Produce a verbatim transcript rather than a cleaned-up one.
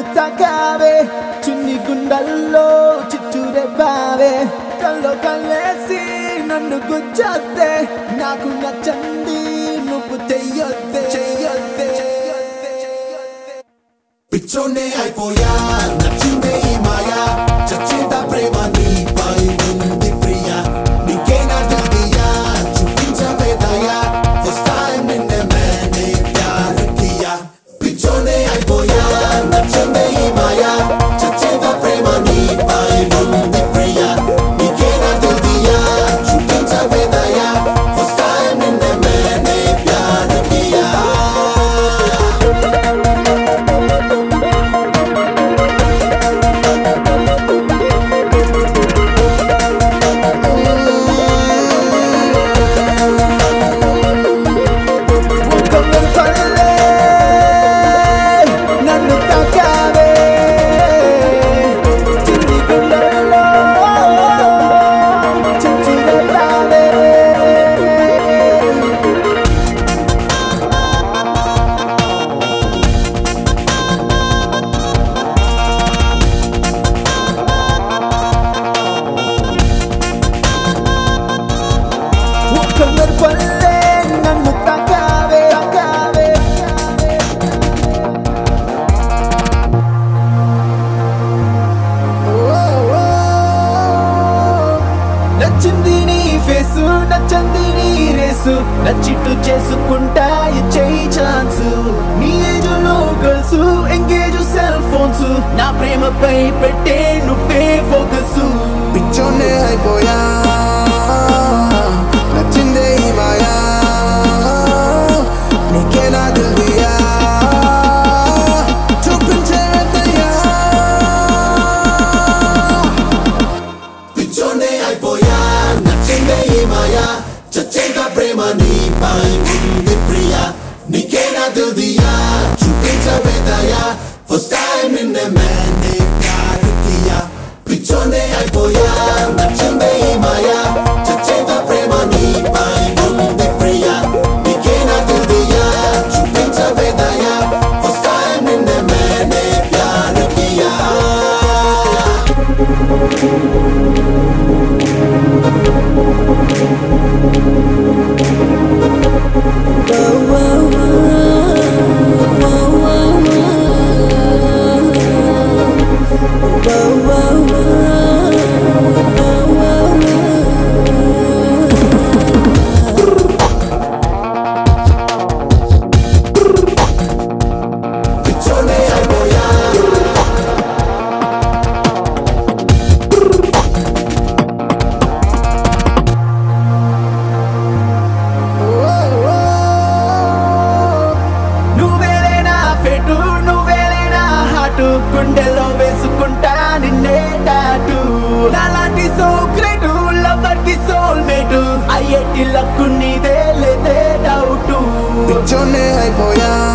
తాకావే చిన్ని గుండల్లో చిట్టూరే బావే కల్లో కల్లేసి నన్ను గుచ్చొద్దే నాకు నచ్చంది నువ్వు చెయ్యొద్దే చెయ్యొద్దే పిచ్చోనే అయిపోయా నచ్చిందే ఈ మాయా చచ్చేంత ప్రేమ నీపై ఉంది ప్రియా నీకేనా దిల్దియా చూపించవే దయా ఫస్ట్ టైం నిన్నే मैंने प्यार किया పిచ్చోనే అయిపోయా నచ్చిందే ఈ మాయా చచ్చేంత ప్రేమ నీపై ఉంది ప్రియా నీకేనా దిల్దియా చూపించవే దయా ఫస్ట్ టైం నిన్నే मैंने प्यार किया కలర్ పల్లె నన్ను తాకావే తాకావే నచ్చింది నీ ఫేసు నచ్చంది నీ రేసు నచ్చిట్టు చేసుకుంటా ఇచ్చేయి ఛాన్స్ నీ ఏజులో గర్ల్స్ ఎంగేజ్ సెల్ ఫోన్స్ నా ప్రేమపై పెట్టే నువ్వే ఫోకస్ పిచ్చోనే అయిపోయా నచ్చిందే ఈ మాయా నీకేనా దిల్దియా చూపించే దయా పిచ్చోనే అయిపోయా నచ్చిందే ఈ మాయా చచ్చేంత ప్రేమ నీపై ఉంది ప్రియా నీకేనా దిల్దియా చూపించవే దయా ఫస్ట్ టైం నిన్నే मैंने प्यार किया పిచ్చోనే అయిపోయా నచ్చిందే ఈ మాయా చచ్చేంత ప్రేమ నీపై ఉంది ప్రియా నీకేనా దిల్దియా చూపించవే దయా ఫస్ట్ టైం నిన్నే मैंने प्यार किया పిచ్చోనే అయిపోయా నువ్వేలే నా ఫెటు నువ్వేలే నా హాటు గుండెలో వేసుకుంటా నిన్నే టాటు నాలాంటి సోగ్రేటు లవర్ కి సోల్ మేటు అయ్యేటి లక్కు నీదే లేదే డౌటు పిచ్చోనే అయిపోయా